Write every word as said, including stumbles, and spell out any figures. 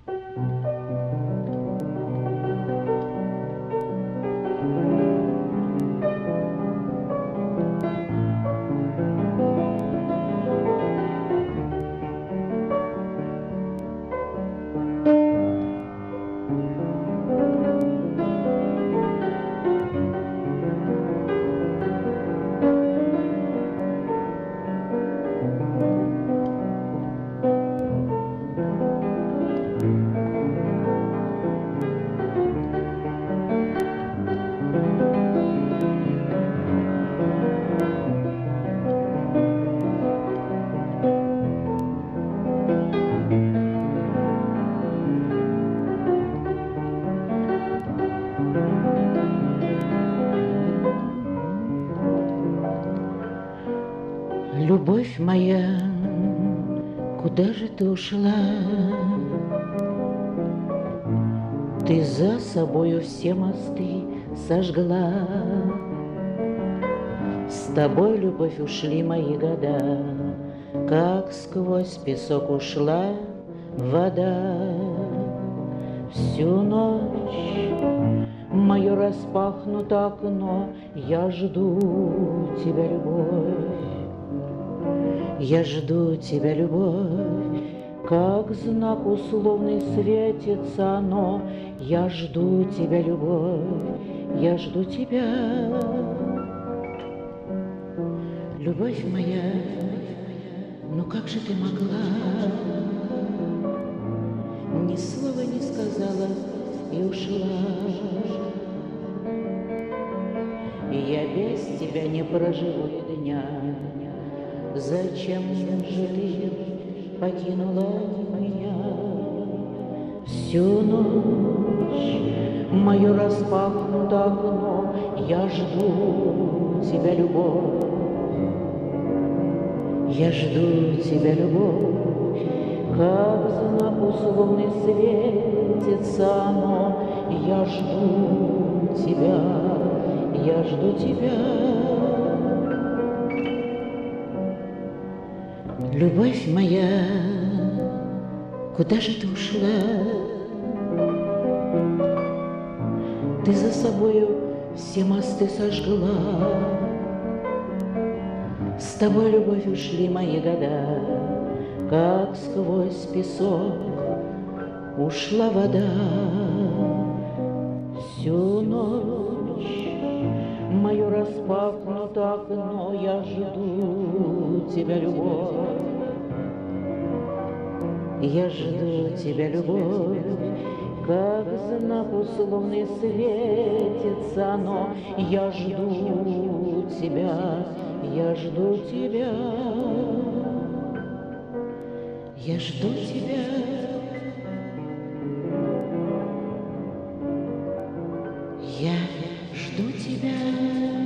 Любовь моя, куда же ты ушла? Ты за собою все мосты сожгла. С тобой, любовь, ушли мои года, как сквозь песок ушла вода. Всю ночь мое распахнуто окно, я жду тебя, любовь. Я жду тебя, любовь, как знак условный светится оно. Я жду тебя, любовь, я жду тебя. Любовь моя, ну как же ты могла? Ни слова не сказала и ушла. И я без тебя не проживу и дня. Зачем же ты покинула меня? Всю ночь мое распахнуто окно, я жду тебя, любовь. Я жду тебя, любовь, как знак условный светится оно. Я жду тебя, я жду тебя. Любовь моя, куда же ты ушла? Ты за собою все мосты сожгла. С тобой, любовь, ушли мои года, как сквозь песок ушла вода. Всю ночь мое распахнуто окно, я жду тебя, любовь. Я жду тебя, любовь, как знак условный светится оно. Я жду тебя, я жду тебя. Я жду тебя. Я жду тебя.